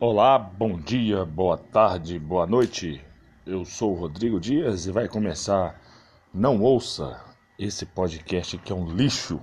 Olá, bom dia, boa tarde, boa noite. Eu sou o Rodrigo Dias e vai começar Não Ouça esse podcast que é um lixo.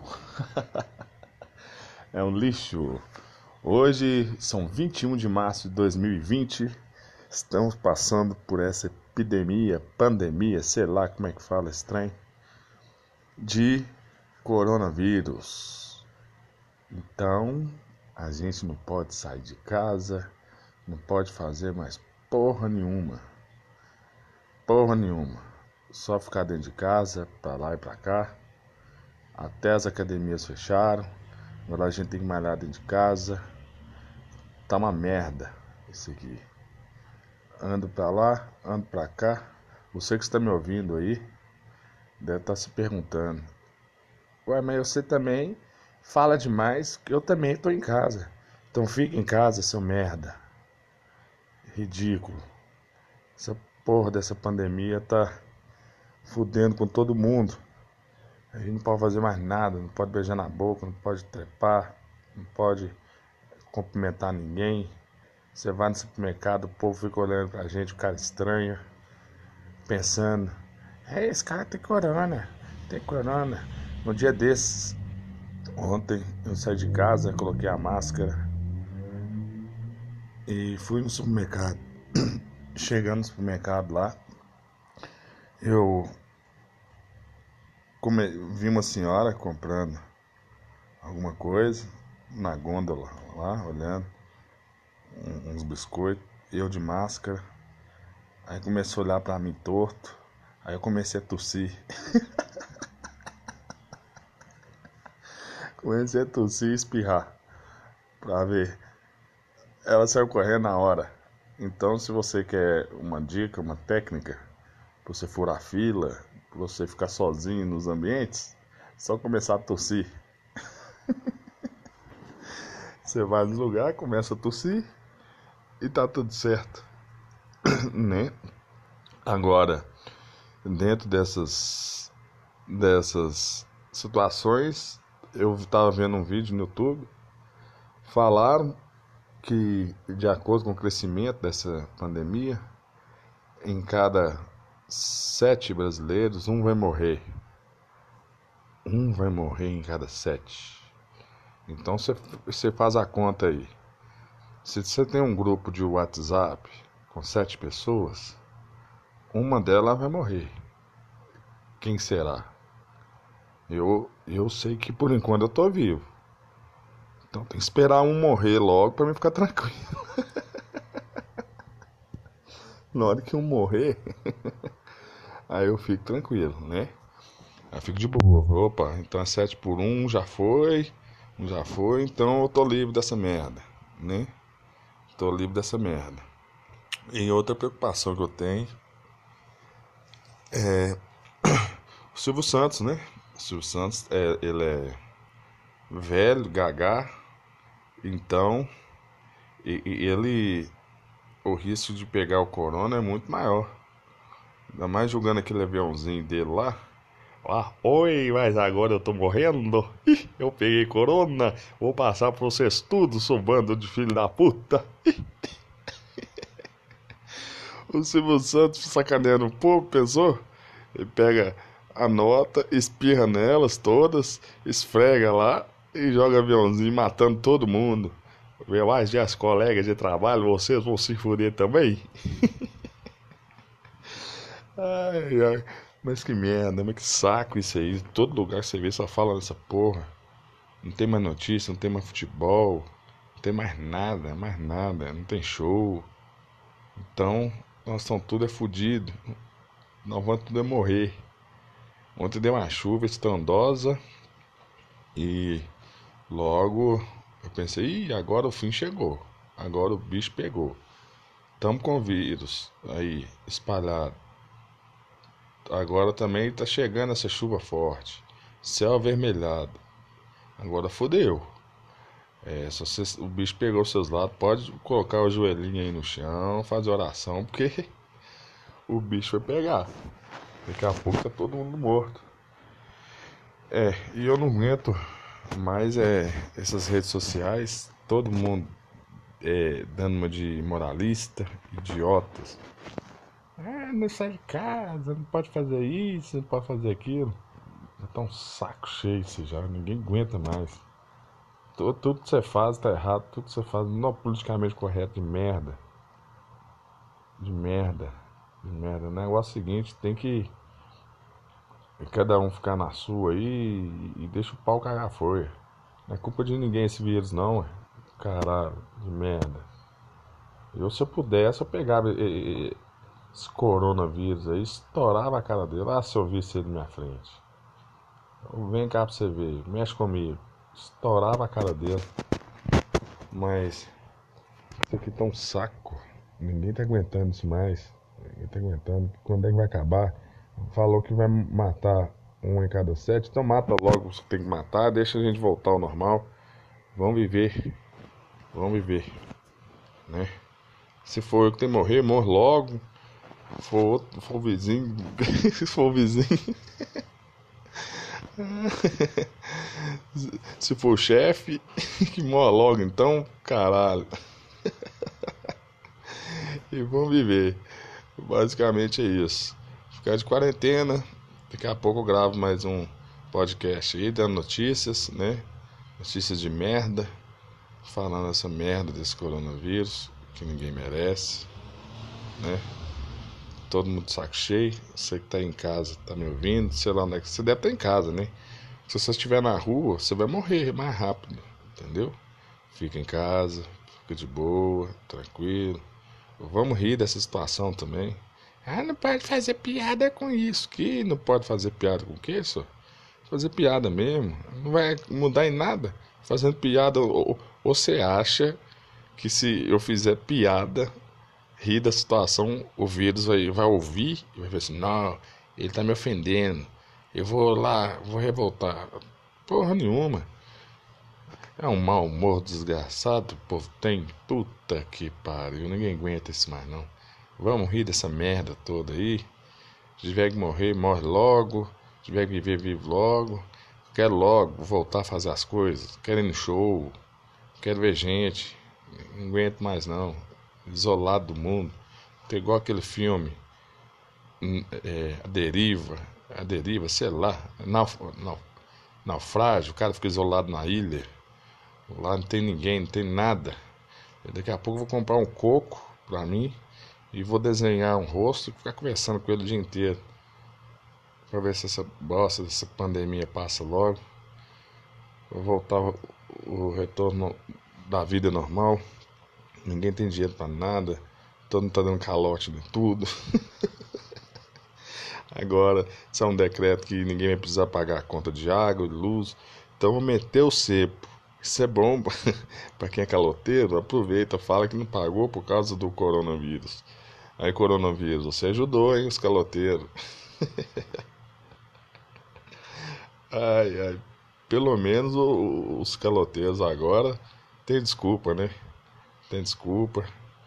É um lixo. Hoje são 21 de março de 2020. Estamos passando por essa epidemia, pandemia, sei lá como é que fala esse trem, de coronavírus. Então, a gente não pode sair de casa, não pode fazer mais porra nenhuma. Porra nenhuma. Só ficar dentro de casa, pra lá e pra cá. Até as academias fecharam. Agora a gente tem que malhar dentro de casa. Tá uma merda isso aqui. Ando pra lá, ando pra cá. Você que está me ouvindo aí deve estar se perguntando: ué, mas você também fala demais, que eu também tô em casa. Então fica em casa, seu merda. Ridículo. Essa porra dessa pandemia tá fudendo com todo mundo. A gente não pode fazer mais nada, não pode beijar na boca, não pode trepar, não pode cumprimentar ninguém. Você vai no supermercado, o povo fica olhando pra gente, o cara estranho, pensando: esse cara tem corona, tem corona. No dia desses, ontem, eu saí de casa, coloquei a máscara e fui no supermercado. Chegando no supermercado lá, eu vi uma senhora comprando alguma coisa na gôndola lá, olhando uns biscoitos, eu de máscara. Aí começou a olhar pra mim torto. Aí eu comecei a tossir. Comecei a tossir e espirrar pra ver. Ela saiu correndo na hora. Então, se você quer uma dica, uma técnica pra você furar fila, pra você ficar sozinho nos ambientes, só começar a tossir. Você vai no lugar, começa a tossir e tá tudo certo, né? Agora, dentro dessas situações, eu estava vendo um vídeo no YouTube. Falaram que, de acordo com o crescimento dessa pandemia, em cada 7 brasileiros, um vai morrer. Um vai morrer em cada 7. Então você faz a conta aí. Se você tem um grupo de WhatsApp com 7 pessoas, uma delas vai morrer. Quem será? Eu sei que por enquanto eu tô vivo. Então tem que esperar um morrer logo pra mim ficar tranquilo. Na hora que um morrer, aí eu fico tranquilo, né? Aí eu fico de boa. Opa, então é 7 por 1, já foi. Já foi, então eu tô livre dessa merda, né? Tô livre dessa merda. E outra preocupação que eu tenho é o Silvio Santos, né? O Silvio Santos, ele é velho, gagá, então ele, o risco de pegar o corona é muito maior. Ainda mais jogando aquele aviãozinho dele lá. Ah, oi, mas agora eu tô morrendo. Ih, eu peguei corona. Vou passar pra vocês tudo, sou bando de filho da puta. O Silvio Santos sacaneando um pouco, pensou? Ele pega a nota, espirra nelas todas, esfrega lá e joga aviãozinho matando todo mundo. Vê mais de as colegas de trabalho, vocês vão se fuder também? Ai, ai, mas que merda, mas que saco isso aí. Todo lugar que você vê só fala dessa porra. Não tem mais notícia, não tem mais futebol, não tem mais nada, não tem show. Então, nós estamos tudo fudido. Nós vamos tudo morrer. Ontem deu uma chuva estrondosa e logo eu pensei: ih, agora o fim chegou. Agora o bicho pegou. Tamo com vírus aí espalhado. Agora também tá chegando essa chuva forte. Céu avermelhado. Agora fodeu. Se o bicho pegou os seus lados, pode colocar o joelhinho aí no chão, fazer oração, porque o bicho vai pegar. Daqui a pouco tá todo mundo morto. E eu não aguento mais essas redes sociais, todo mundo dando uma de moralista, idiotas. Não sai de casa, não pode fazer isso, não pode fazer aquilo. Já tá um saco cheio isso já, ninguém aguenta mais. Tudo que você faz tá errado, tudo que você faz não é politicamente correto, de merda. De merda, de merda. O negócio é o seguinte, tem que cada um ficar na sua aí e deixa o pau cagar a folha. Não é culpa de ninguém esse vírus não, ué. Caralho, de merda. Se eu pudesse, eu pegava esse coronavírus aí, estourava a cara dele. Ah, se eu visse ele na minha frente. Vem cá pra você ver, mexe comigo. Estourava a cara dele. Mas isso aqui tá um saco. Ninguém tá aguentando isso mais. Ninguém tá aguentando. Quando é que vai acabar? Falou que vai matar um em cada 7. Então mata logo os que tem que matar. Deixa a gente voltar ao normal. Vamos viver. Vamos viver. Né? Se for eu que tenho que morrer, morre logo. For o vizinho. Se for o vizinho. Se for o chefe, que morra logo então. Caralho. E vamos viver. Basicamente é isso. Ficar de quarentena. Daqui a pouco eu gravo mais um podcast aí, dando notícias, né? Notícias de merda. Falando essa merda desse coronavírus, que ninguém merece, né? Todo mundo de saco cheio. Você que tá em casa, tá me ouvindo, sei lá onde é que você deve estar em casa, né? Se você estiver na rua, você vai morrer mais rápido, entendeu? Fica em casa, fica de boa, tranquilo. Vamos rir dessa situação também. Ah, não pode fazer piada com isso. Que não pode fazer piada com o quê, só? Fazer piada mesmo. Não vai mudar em nada. Fazendo piada, ou você acha que se eu fizer piada, rir da situação, o vírus vai ouvir e vai ver assim, não, ele tá me ofendendo. Eu vou lá, vou revoltar. Porra nenhuma. É um mau humor desgraçado, o povo tem. Puta que pariu, ninguém aguenta isso mais não. Vamos rir dessa merda toda aí. Se tiver que morrer, morre logo. Se tiver que viver, vive logo. Quero logo voltar a fazer as coisas. Quero ir no show. Quero ver gente. Não aguento mais não. Isolado do mundo. Tem igual aquele filme. A Deriva. A Deriva, sei lá. Naufrágio. O cara fica isolado na ilha. Lá não tem ninguém, não tem nada. Daqui a pouco eu vou comprar um coco pra mim e vou desenhar um rosto e ficar conversando com ele o dia inteiro. Pra ver se essa bosta dessa pandemia passa logo. Vou voltar o retorno da vida normal. Ninguém tem dinheiro pra nada. Todo mundo tá dando calote de tudo. Agora, isso é um decreto que ninguém vai precisar pagar a conta de água, de luz. Então vou meter o cepo. Isso é bom para quem é caloteiro, aproveita, fala que não pagou por causa do coronavírus. Aí coronavírus, você ajudou, hein, os caloteiros. Ai, ai. Pelo menos os caloteiros agora tem desculpa, né? Tem desculpa.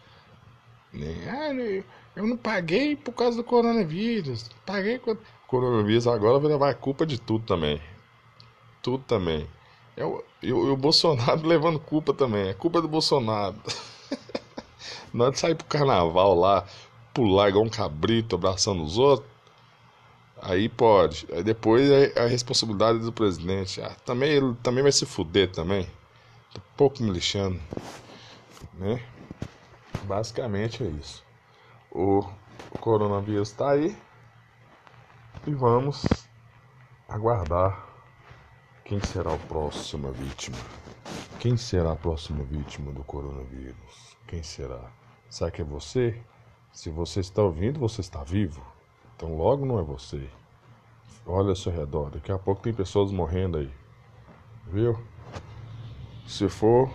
Eu não paguei por causa do coronavírus. Paguei com coronavírus agora vai levar a culpa de tudo também. Tudo também. E o Bolsonaro levando culpa também. É culpa do Bolsonaro. Na hora de sair pro carnaval lá, pular igual um cabrito, abraçando os outros, aí pode. Aí depois é a responsabilidade do presidente. Também ele também vai se fuder também. Tô pouco me lixando, né? Basicamente é isso. O coronavírus tá aí e vamos aguardar quem será a próxima vítima. Quem será a próxima vítima do coronavírus? Quem será? Será que é você? Se você está ouvindo, você está vivo. Então logo não é você. Olha ao seu redor. Daqui a pouco tem pessoas morrendo aí. Viu? Se for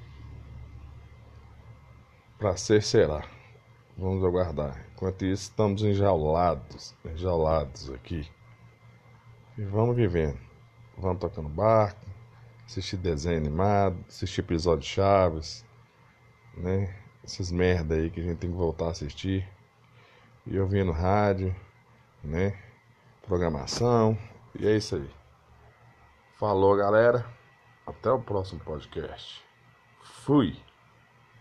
para ser, será. Vamos aguardar. Enquanto isso, estamos enjaulados aqui. E vamos vivendo. Vamos tocando barco, assistir desenho animado, assistir episódio de Chaves, né? Essas merda aí que a gente tem que voltar a assistir. E ouvindo rádio, né? Programação. E é isso aí. Falou, galera. Até o próximo podcast. Fui.